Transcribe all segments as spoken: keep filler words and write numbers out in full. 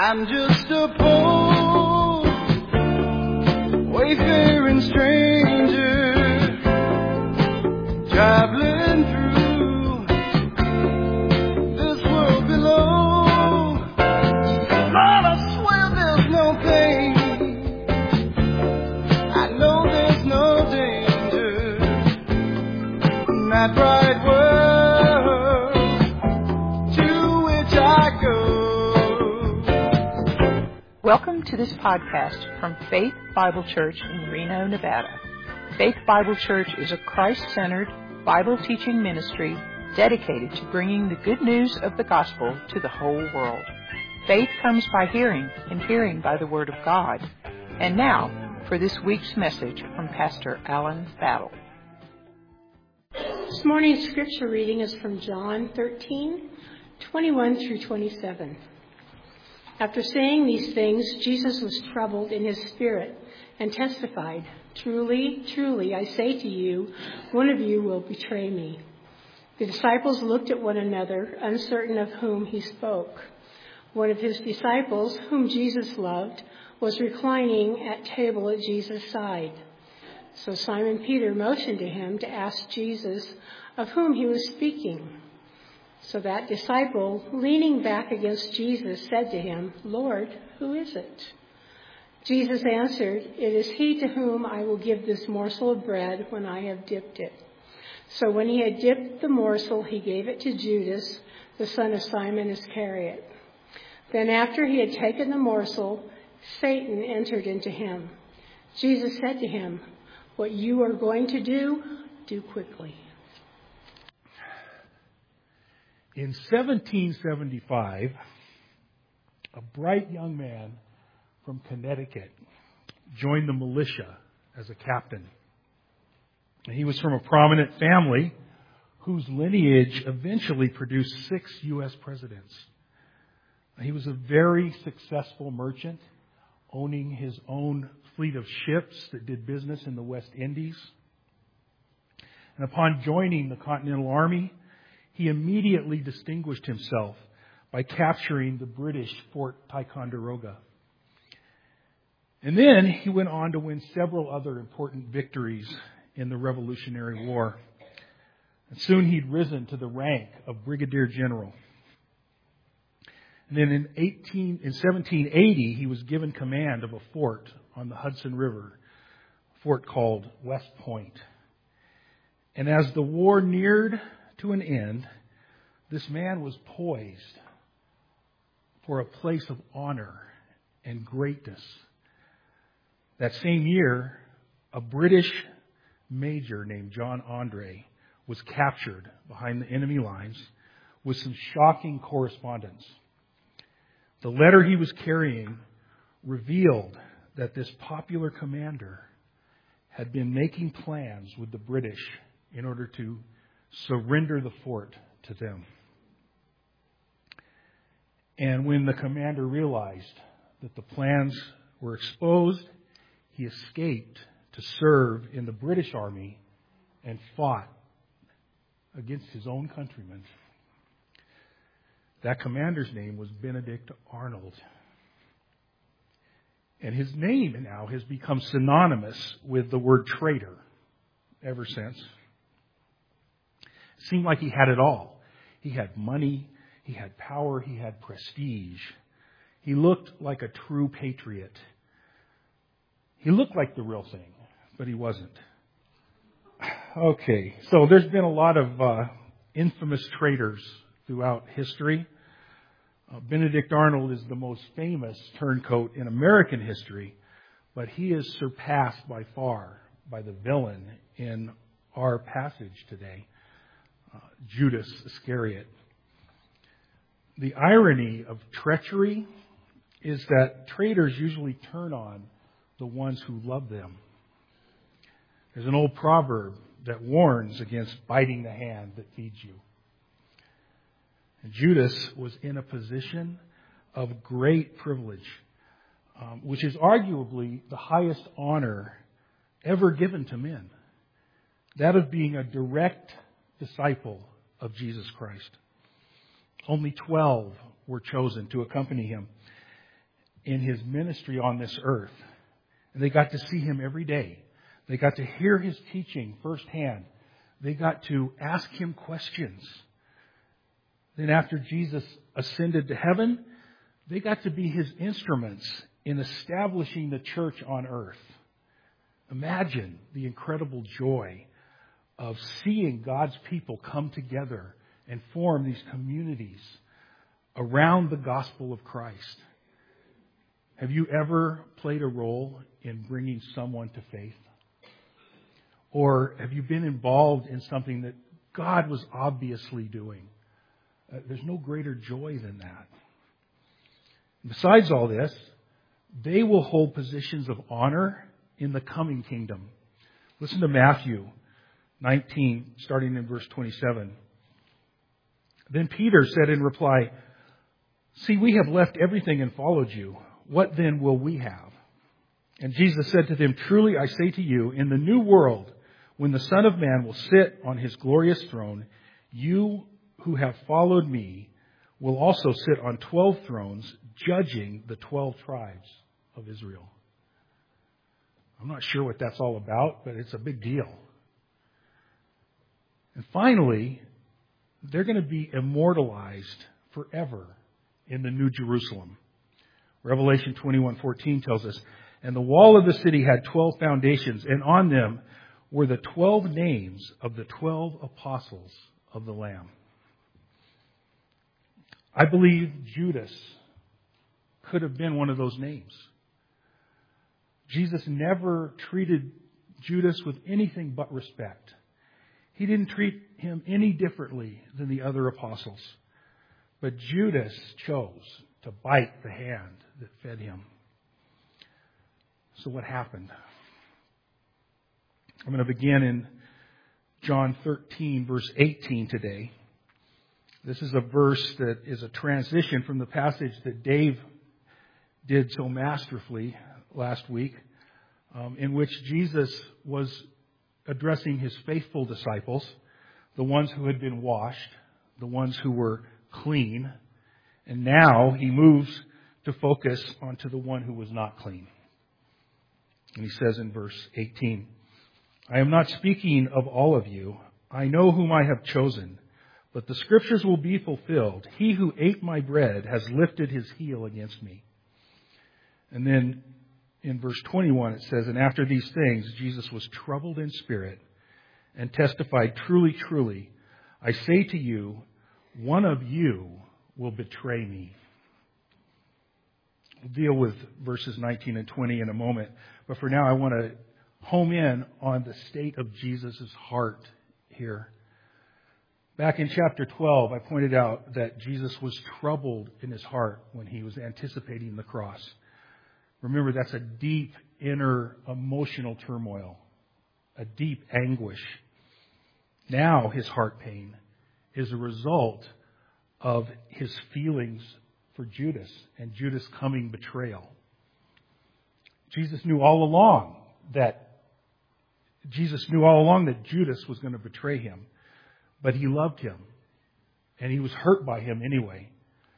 I'm just a poor, wayfaring stranger, traveling through this world below. Lord, I swear there's no pain, I know there's no danger in that bright world to which I go. Welcome to this podcast from Faith Bible Church in Reno, Nevada. Faith Bible Church is a Christ-centered, Bible-teaching ministry dedicated to bringing the good news of the gospel to the whole world. Faith comes by hearing, and hearing by the Word of God. And now, for this week's message from Pastor Alan Battle. This morning's scripture reading is from John thirteen, twenty-one through twenty-seven. After saying these things, Jesus was troubled in his spirit and testified, "Truly, truly, I say to you, one of you will betray me." The disciples looked at one another, uncertain of whom he spoke. One of his disciples, whom Jesus loved, was reclining at table at Jesus' side. So Simon Peter motioned to him to ask Jesus of whom he was speaking. So that disciple, leaning back against Jesus, said to him, "Lord, who is it?" Jesus answered, "It is he to whom I will give this morsel of bread when I have dipped it." So when he had dipped the morsel, he gave it to Judas, the son of Simon Iscariot. Then after he had taken the morsel, Satan entered into him. Jesus said to him, "What you are going to do, do quickly." In seventeen seventy-five, a bright young man from Connecticut joined the militia as a captain. And he was from a prominent family whose lineage eventually produced six U S presidents. He was a very successful merchant, owning his own fleet of ships that did business in the West Indies. And upon joining the Continental Army, he immediately distinguished himself by capturing the British Fort Ticonderoga. And then he went on to win several other important victories in the Revolutionary War. And soon he'd risen to the rank of Brigadier General. And then in, eighteen, in seventeen eighty, he was given command of a fort on the Hudson River, a fort called West Point. And as the war neared to an end, this man was poised for a place of honor and greatness. That same year, a British major named John Andre was captured behind the enemy lines with some shocking correspondence. The letter he was carrying revealed that this popular commander had been making plans with the British in order to surrender the fort to them. And when the commander realized that the plans were exposed, he escaped to serve in the British Army and fought against his own countrymen. That commander's name was Benedict Arnold. And his name now has become synonymous with the word traitor ever since. It seemed like he had it all. He had money, he had power, he had prestige. He looked like a true patriot. He looked like the real thing, but he wasn't. Okay, so there's been a lot of uh, infamous traitors throughout history. Uh, Benedict Arnold is the most famous turncoat in American history, but he is surpassed by far by the villain in our passage today, uh, Judas Iscariot. The irony of treachery is that traitors usually turn on the ones who love them. There's an old proverb that warns against biting the hand that feeds you. And Judas was in a position of great privilege, um, which is arguably the highest honor ever given to men. That of being a direct disciple of Jesus Christ. Only twelve were chosen to accompany him. in his ministry on this earth. And they got to see him every day. They got to hear his teaching firsthand. They got to ask him questions. Then after Jesus ascended to heaven, they got to be his instruments in establishing the church on earth. Imagine the incredible joy of seeing God's people come together and form these communities around the gospel of Christ. Have you ever played a role in bringing someone to faith? Or have you been involved in something that God was obviously doing? Uh, there's no greater joy than that. Besides all this, they will hold positions of honor in the coming kingdom. Listen to Matthew nineteen, starting in verse twenty-seven. Then Peter said in reply, "See, we have left everything and followed you. What then will we have?" And Jesus said to them, "Truly I say to you, in the new world, when the Son of Man will sit on his glorious throne, you who have followed me will also sit on twelve thrones, judging the twelve tribes of Israel." I'm not sure what that's all about, but it's a big deal. And finally, they're going to be immortalized forever in the New Jerusalem. Revelation twenty-one fourteen tells us, "And the wall of the city had twelve foundations, and on them were the twelve names of the twelve apostles of the Lamb." I believe Judas could have been one of those names. Jesus never treated Judas with anything but respect. He didn't treat him any differently than the other apostles. But Judas chose to bite the hand that fed him. So what happened? I'm going to begin in John thirteen, verse eighteen today. This is a verse that is a transition from the passage that Dave did so masterfully last week, um, in which Jesus was addressing his faithful disciples, the ones who had been washed, the ones who were clean, and now he moves to focus onto the one who was not clean. And he says in verse eighteen, "I am not speaking of all of you. I know whom I have chosen, but the scriptures will be fulfilled. He who ate my bread has lifted his heel against me." And then in verse twenty-one it says, "And after these things Jesus was troubled in spirit and testified, 'Truly, truly, I say to you, one of you will betray me.'" We'll deal with verses nineteen and twenty in a moment. But for now, I want to home in on the state of Jesus' heart here. Back in chapter twelve, I pointed out that Jesus was troubled in his heart when he was anticipating the cross. Remember, that's a deep inner emotional turmoil, a deep anguish. Now his heart pain is a result of his feelings for Judas and Judas' coming betrayal. Jesus knew all along that Jesus knew all along that Judas was going to betray him, but he loved him and he was hurt by him anyway.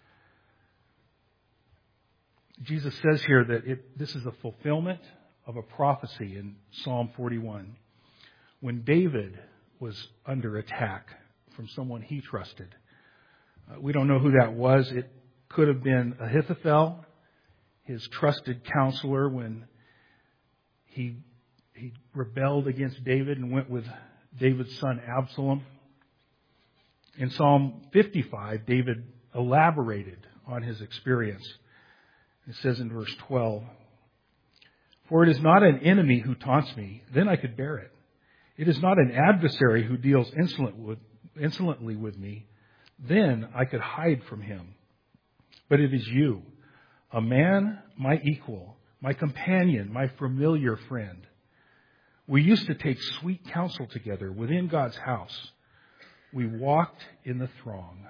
Jesus says here that it, this is a fulfillment of a prophecy in Psalm forty-one. When David was under attack from someone he trusted. Uh, we don't know who that was. It could have been Ahithophel, his trusted counselor, when he he rebelled against David and went with David's son Absalom. In Psalm fifty-five, David elaborated on his experience. It says in verse twelve, "For it is not an enemy who taunts me, then I could bear it. It is not an adversary who deals insolent with, insolently with me, then I could hide from him. But it is you, a man, my equal, my companion, my familiar friend. We used to take sweet counsel together within God's house. We walked in the throng."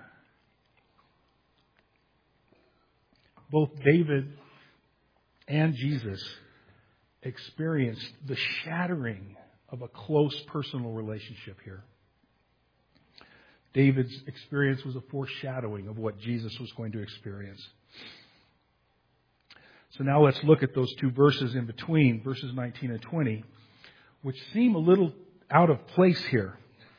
Both David and Jesus experienced the shattering of a close personal relationship here. David's experience was a foreshadowing of what Jesus was going to experience. So now let's look at those two verses in between, verses nineteen and twenty, which seem a little out of place here.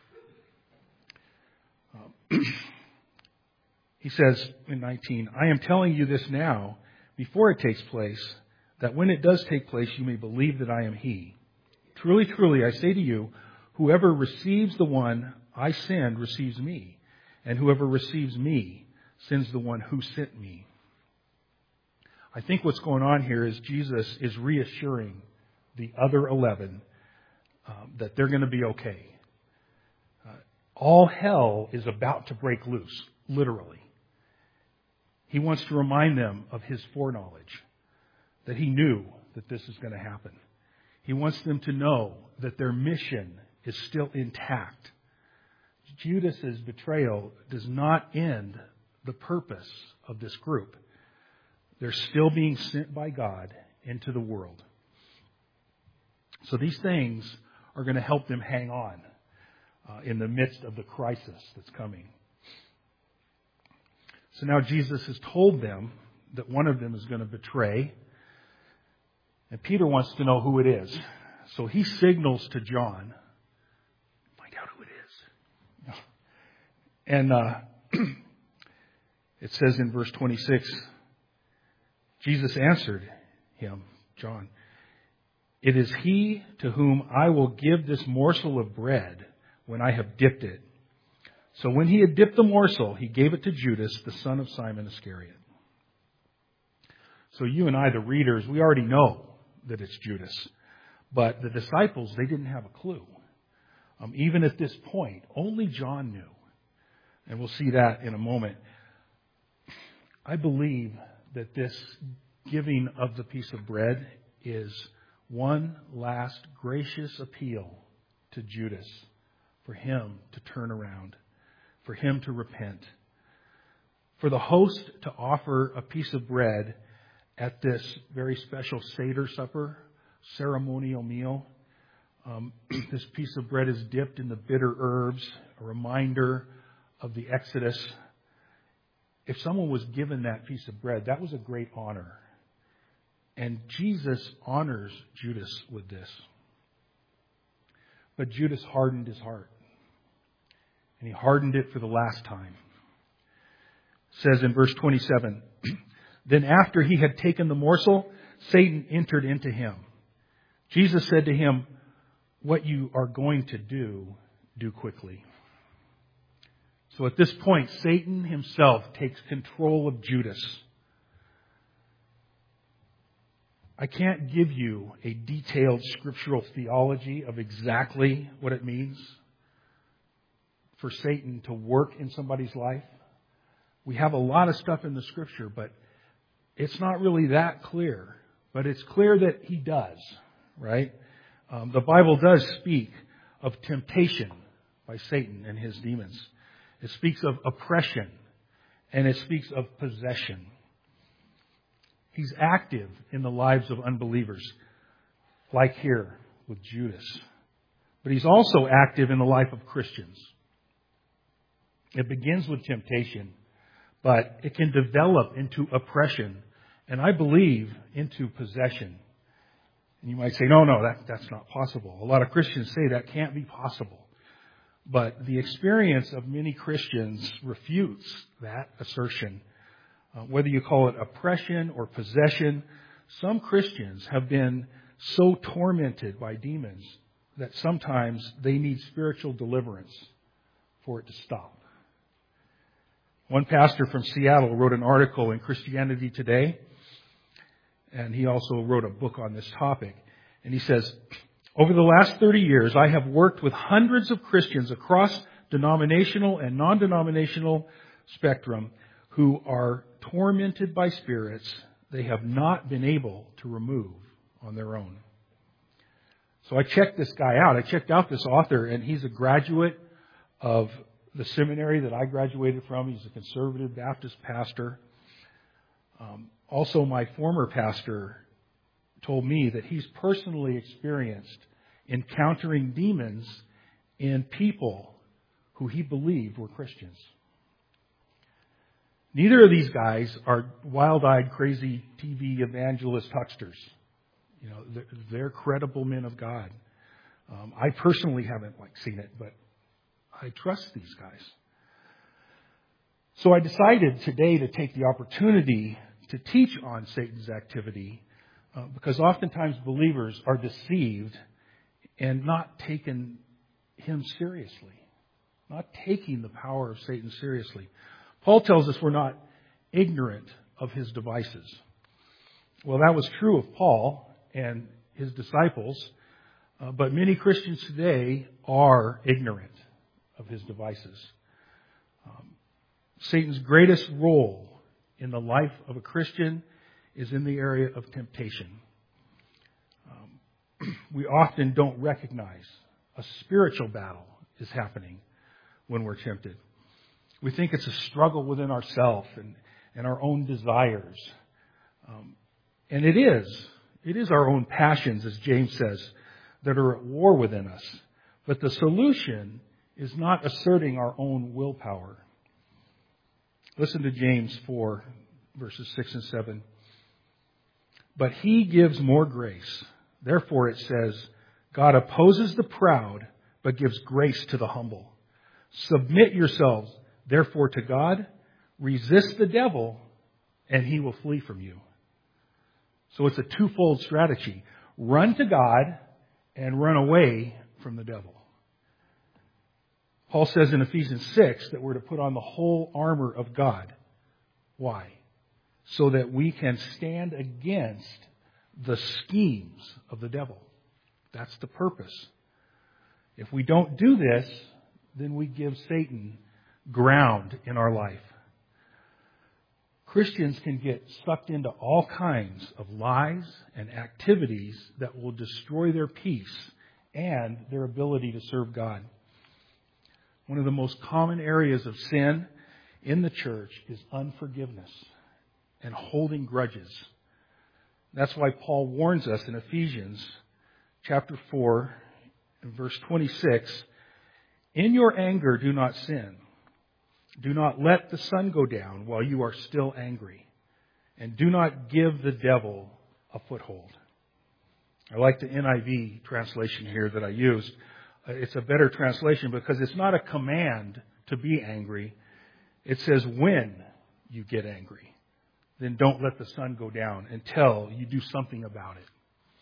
Um, he says in nineteen, I am telling you this now, before it takes place, that when it does take place, you may believe that I am He. Truly, truly, I say to you, whoever receives the one I send receives me, and whoever receives me sends the one who sent me. I think what's going on here is Jesus is reassuring the other eleven um, that they're going to be okay. Uh, all hell is about to break loose, literally. He wants to remind them of His foreknowledge, that He knew that this is going to happen. He wants them to know that their mission is still intact. Judas's betrayal does not end the purpose of this group. They're still being sent by God into the world. So these things are going to help them hang on uh, in the midst of the crisis that's coming. So now Jesus has told them that one of them is going to betray. And Peter wants to know who it is. So he signals to John, find out who it is. And uh, it says in verse twenty-six, Jesus answered him, John, it is he to whom I will give this morsel of bread when I have dipped it. So when he had dipped the morsel, he gave it to Judas, the son of Simon Iscariot. So you and I, the readers, we already know that it's Judas. But the disciples, they didn't have a clue. Um, even at this point, only John knew. And we'll see that in a moment. I believe that this giving of the piece of bread is one last gracious appeal to Judas for him to turn around, for him to repent, for the host to offer a piece of bread at this very special Seder supper, ceremonial meal. Um, this piece of bread is dipped in the bitter herbs, a reminder of the Exodus. If someone was given that piece of bread, that was a great honor. And Jesus honors Judas with this. But Judas hardened his heart. And he hardened it for the last time. It says in verse twenty-seven, then after he had taken the morsel, Satan entered into him. Jesus said to him, what you are going to do, do quickly. So at this point, Satan himself takes control of Judas. I can't give you a detailed scriptural theology of exactly what it means for Satan to work in somebody's life. We have a lot of stuff in the scripture, but it's not really that clear. But it's clear that he does, right? Um, the Bible does speak of temptation by Satan and his demons. It speaks of oppression, and it speaks of possession. He's active in the lives of unbelievers, like here with Judas. But he's also active in the life of Christians. It begins with temptation, but it can develop into oppression, and I believe into possession. And you might say, no, no, that, that's not possible. A lot of Christians say that can't be possible. But the experience of many Christians refutes that assertion. Uh, whether you call it oppression or possession, some Christians have been so tormented by demons that sometimes they need spiritual deliverance for it to stop. One pastor from Seattle wrote an article in Christianity Today, and he also wrote a book on this topic. And he says, over the last thirty years, I have worked with hundreds of Christians across denominational and non-denominational spectrum who are tormented by spirits they have not been able to remove on their own. So I checked this guy out. I checked out this author, and he's a graduate of the seminary that I graduated from. He's a conservative Baptist pastor. Um, also, my former pastor told me that he's personally experienced encountering demons in people who he believed were Christians. Neither of these guys are wild-eyed, crazy T V evangelist hucksters. You know, they're, they're credible men of God. Um, I personally haven't like seen it, but I trust these guys. So I decided today to take the opportunity to teach on Satan's activity uh, because oftentimes believers are deceived and not taking him seriously, not taking the power of Satan seriously. Paul tells us we're not ignorant of his devices. Well, that was true of Paul and his disciples, uh, but many Christians today are ignorant of his devices. Um, Satan's greatest role in the life of a Christian is in the area of temptation. Um, we often don't recognize a spiritual battle is happening when we're tempted. We think it's a struggle within ourselves and, and our own desires. Um, and it is. It is our own passions, as James says, that are at war within us. But the solution is not asserting our own willpower. Listen to James four, verses six and seven. But he gives more grace. Therefore it says, God opposes the proud, but gives grace to the humble. Submit yourselves, therefore, to God. Resist the devil, and he will flee from you. So it's a twofold strategy. Run to God and run away from the devil. Paul says in Ephesians six that we're to put on the whole armor of God. Why? So that we can stand against the schemes of the devil. That's the purpose. If we don't do this, then we give Satan ground in our life. Christians can get sucked into all kinds of lies and activities that will destroy their peace and their ability to serve God. One of the most common areas of sin in the church is unforgiveness and holding grudges. That's why Paul warns us in Ephesians chapter four and verse twenty-six, in your anger do not sin. Do not let the sun go down while you are still angry. And do not give the devil a foothold. I like the N I V translation here that I used. It's a better translation because it's not a command to be angry. It says when you get angry, then don't let the sun go down until you do something about it.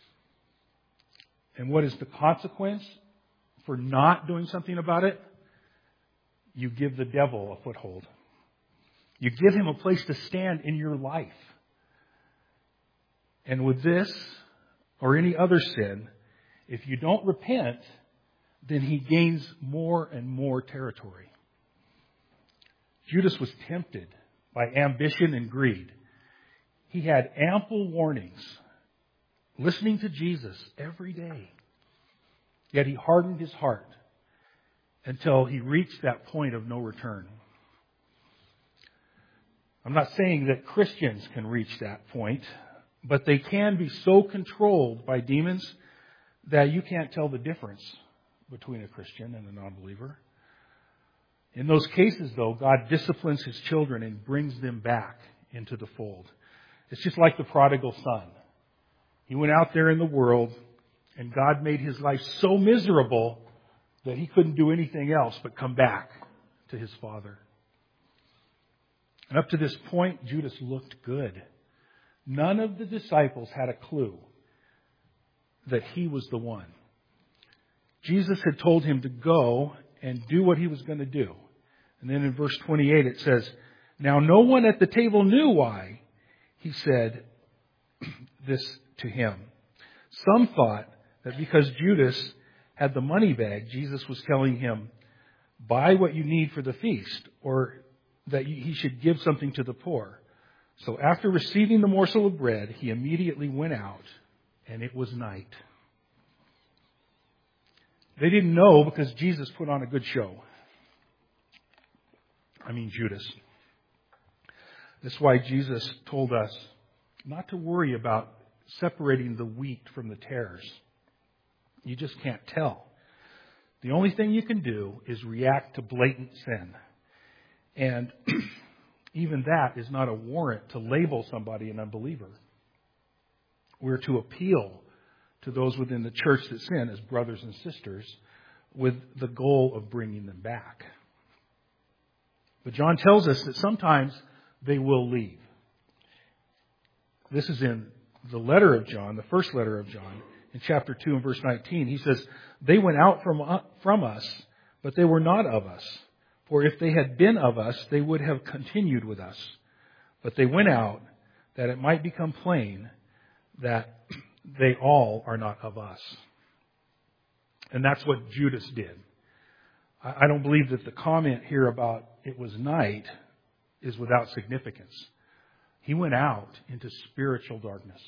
And what is the consequence for not doing something about it? You give the devil a foothold. You give him a place to stand in your life. And with this or any other sin, if you don't repent, then he gains more and more territory. Judas was tempted by ambition and greed. He had ample warnings, listening to Jesus every day. Yet he hardened his heart until he reached that point of no return. I'm not saying that Christians can reach that point, but they can be so controlled by demons that you can't tell the difference between a Christian and a non-believer. In those cases, though, God disciplines his children and brings them back into the fold. It's just like the prodigal son. He went out there in the world, and God made his life so miserable that he couldn't do anything else but come back to his father. And up to this point, Judas looked good. None of the disciples had a clue that he was the one. Jesus had told him to go and do what he was going to do. And then in verse twenty-eight it says, now no one at the table knew why he said this to him. Some thought that because Judas had the money bag, Jesus was telling him, buy what you need for the feast, or that he should give something to the poor. So after receiving the morsel of bread, he immediately went out, and it was night. They didn't know because Jesus put on a good show. I mean Judas. That's why Jesus told us not to worry about separating the wheat from the tares. You just can't tell. The only thing you can do is react to blatant sin. And even that is not a warrant to label somebody an unbeliever. We're to appeal to those within the church that sin as brothers and sisters with the goal of bringing them back. But John tells us that sometimes they will leave. This is in the letter of John, the first letter of John, in chapter two and verse nineteen. He says, "They went out from, uh, from us, but they were not of us. For if they had been of us, they would have continued with us. But they went out, that it might become plain that they all are not of us." And that's what Judas did. I don't believe that the comment here about it was night is without significance. He went out into spiritual darkness.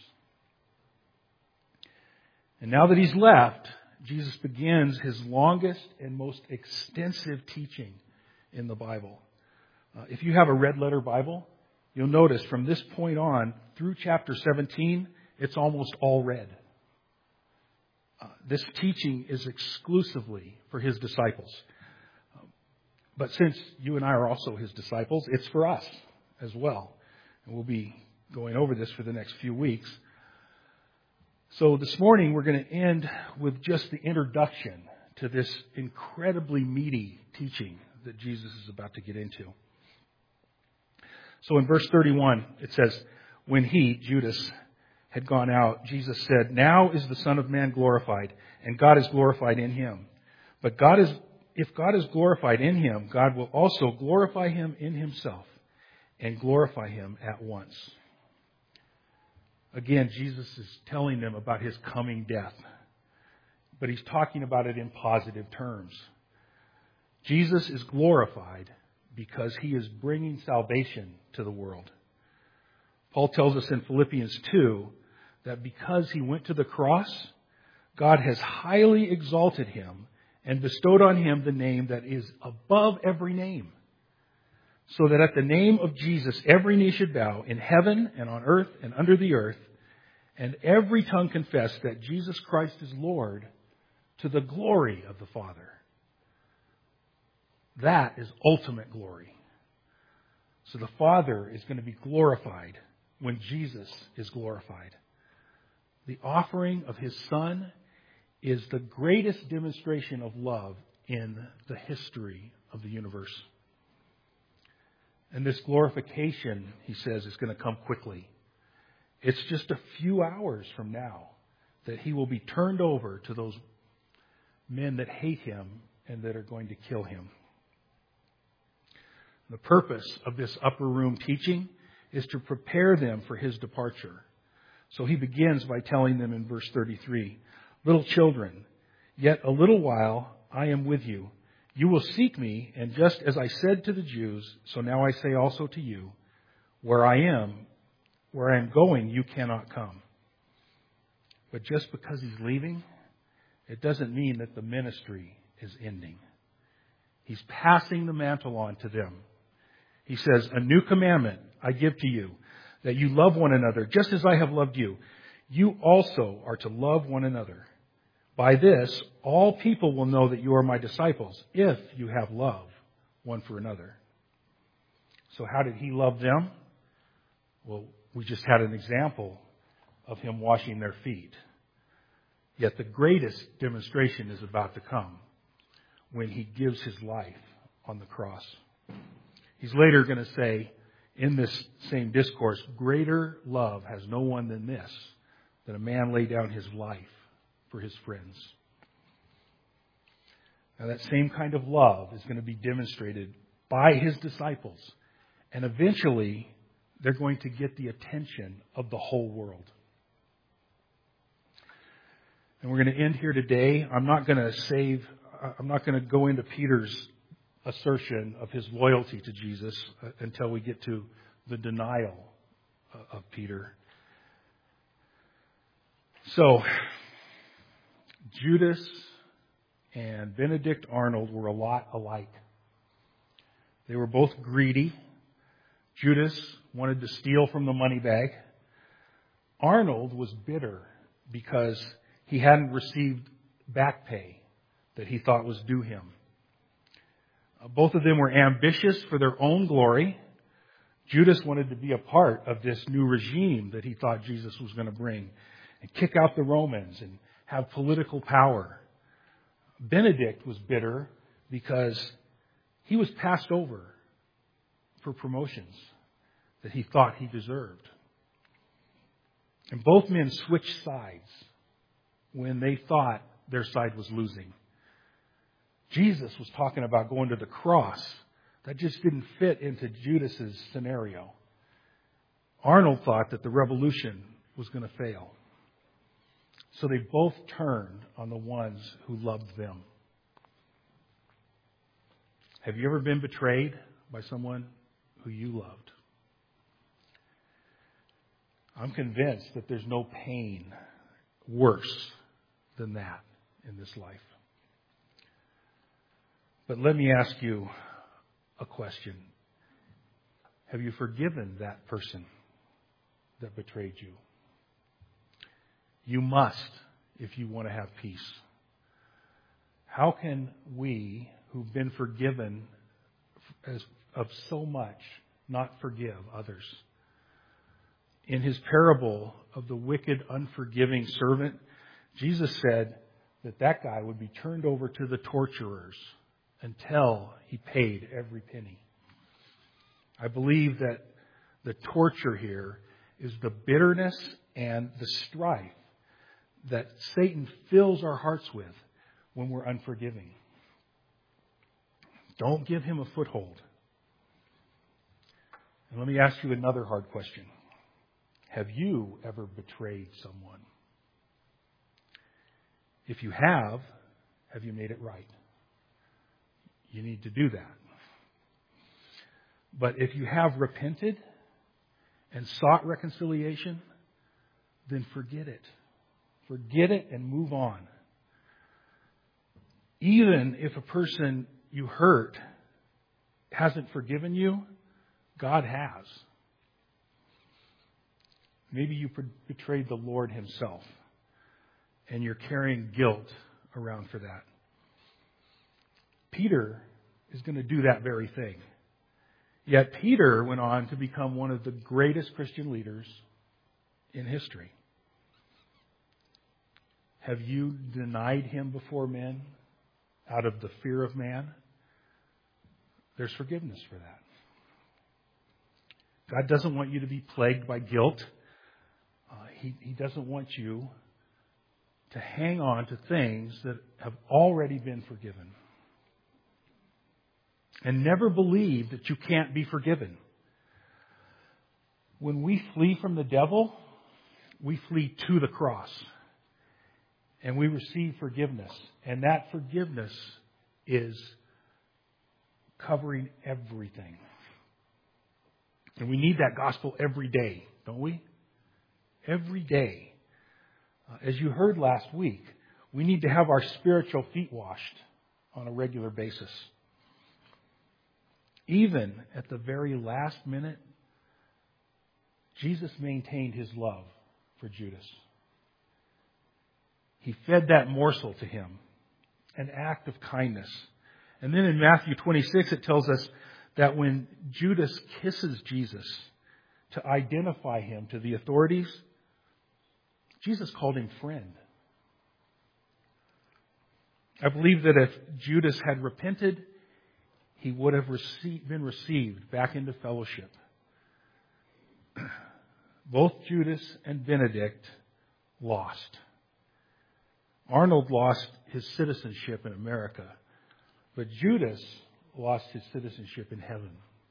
And now that he's left, Jesus begins his longest and most extensive teaching in the Bible. Uh, if you have a red letter Bible, you'll notice from this point on through chapter seventeen, it's almost all red. Uh, this teaching is exclusively for his disciples. Um, but since you and I are also his disciples, it's for us as well. And we'll be going over this for the next few weeks. So this morning we're going to end with just the introduction to this incredibly meaty teaching that Jesus is about to get into. So in verse thirty-one, it says, "When he, Judas, had gone out, Jesus said, 'Now is the Son of Man glorified, and God is glorified in him. But God is, if God is glorified in him, God will also glorify him in himself and glorify him at once.'" Again, Jesus is telling them about his coming death, but he's talking about it in positive terms. Jesus is glorified because he is bringing salvation to the world. Paul tells us in Philippians two that because he went to the cross, God has highly exalted him and bestowed on him the name that is above every name, so that at the name of Jesus every knee should bow in heaven and on earth and under the earth, and every tongue confess that Jesus Christ is Lord, to the glory of the Father. That is ultimate glory. So the Father is going to be glorified when Jesus is glorified. The offering of his Son is the greatest demonstration of love in the history of the universe. And this glorification, he says, is going to come quickly. It's just a few hours from now that he will be turned over to those men that hate him and that are going to kill him. The purpose of this upper room teaching is to prepare them for his departure. So he begins by telling them in verse thirty-three, "Little children, yet a little while I am with you. You will seek me, and just as I said to the Jews, so now I say also to you, where I am, where I am going, you cannot come." But just because he's leaving, it doesn't mean that the ministry is ending. He's passing the mantle on to them. He says, "A new commandment I give to you, that you love one another, just as I have loved you. You also are to love one another. By this, all people will know that you are my disciples, if you have love one for another." So how did he love them? Well, we just had an example of him washing their feet. Yet the greatest demonstration is about to come when he gives his life on the cross. He's later going to say in this same discourse, "Greater love has no one than this, that a man lay down his life for his friends." Now that same kind of love is going to be demonstrated by his disciples. And eventually, they're going to get the attention of the whole world. And we're going to end here today. I'm not going to save, I'm not going to go into Peter's assertion of his loyalty to Jesus until we get to the denial of Peter. So, Judas and Benedict Arnold were a lot alike. They were both greedy. Judas wanted to steal from the money bag. Arnold was bitter because he hadn't received back pay that he thought was due him. Both of them were ambitious for their own glory. Judas wanted to be a part of this new regime that he thought Jesus was going to bring and kick out the Romans and have political power. Benedict was bitter because he was passed over for promotions that he thought he deserved. And both men switched sides when they thought their side was losing. Jesus was talking about going to the cross. That just didn't fit into Judas's scenario. Arnold thought that the revolution was going to fail. So they both turned on the ones who loved them. Have you ever been betrayed by someone who you loved? I'm convinced that there's no pain worse than that in this life. But let me ask you a question. Have you forgiven that person that betrayed you? You must if you want to have peace. How can we, who've been forgiven as, of so much, not forgive others? In his parable of the wicked, unforgiving servant, Jesus said that that guy would be turned over to the torturers until he paid every penny. I believe that the torture here is the bitterness and the strife that Satan fills our hearts with when we're unforgiving. Don't give him a foothold. And let me ask you another hard question. Have you ever betrayed someone? If you have, have you made it right? You need to do that. But if you have repented and sought reconciliation, then forget it. Forget it and move on. Even if a person you hurt hasn't forgiven you, God has. Maybe you betrayed the Lord Himself, and you're carrying guilt around for that. Peter is going to do that very thing. Yet Peter went on to become one of the greatest Christian leaders in history. Have you denied Him before men out of the fear of man? There's forgiveness for that. God doesn't want you to be plagued by guilt. Uh, he, he doesn't want you to hang on to things that have already been forgiven. And never believe that you can't be forgiven. When we flee from the devil, we flee to the cross. And we receive forgiveness. And that forgiveness is covering everything. And we need that gospel every day, don't we? Every day. Uh, as you heard last week, we need to have our spiritual feet washed on a regular basis. Even at the very last minute, Jesus maintained His love for Judas. He fed that morsel to him, an act of kindness. And then in Matthew twenty-six, it tells us that when Judas kisses Jesus to identify him to the authorities, Jesus called him friend. I believe that if Judas had repented, he would have received, been received back into fellowship. Both Judas and Benedict lost. Arnold lost his citizenship in America, but Judas lost his citizenship in heaven.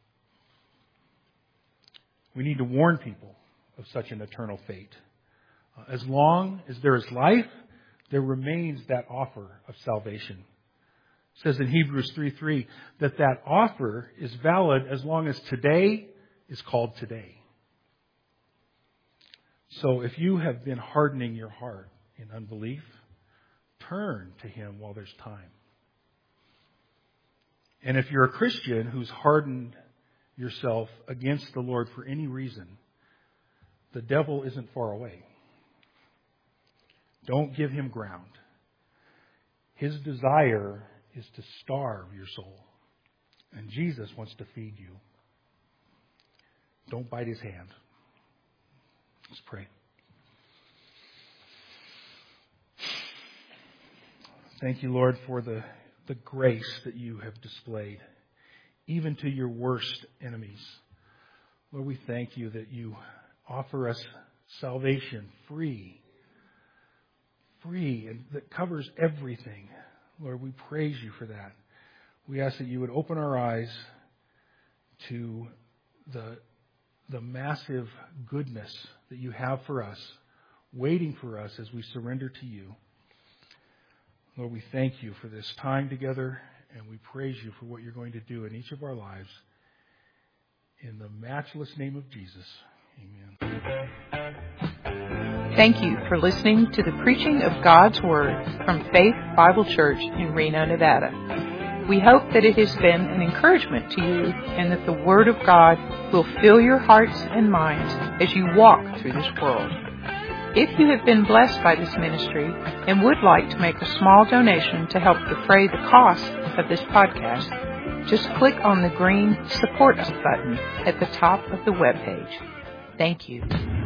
We need to warn people of such an eternal fate. Uh, as long as there is life, there remains that offer of salvation. It says in Hebrews three three that that offer is valid as long as today is called today. So if you have been hardening your heart in unbelief, turn to Him while there's time. And if you're a Christian who's hardened yourself against the Lord for any reason, the devil isn't far away. Don't give him ground. His desire is to starve your soul. And Jesus wants to feed you. Don't bite his hand. Let's pray. Thank you, Lord, for the, the grace that you have displayed, even to your worst enemies. Lord, we thank you that you offer us salvation free, free, and that covers everything. Lord, we praise you for that. We ask that you would open our eyes to the, the massive goodness that you have for us, waiting for us as we surrender to you. Lord, we thank you for this time together, and we praise you for what you're going to do in each of our lives. In the matchless name of Jesus, amen. Thank you for listening to the preaching of God's Word from Faith Bible Church in Reno, Nevada. We hope that it has been an encouragement to you and that the Word of God will fill your hearts and minds as you walk through this world. If you have been blessed by this ministry and would like to make a small donation to help defray the cost of this podcast, just click on the green Support Us button at the top of the webpage. Thank you.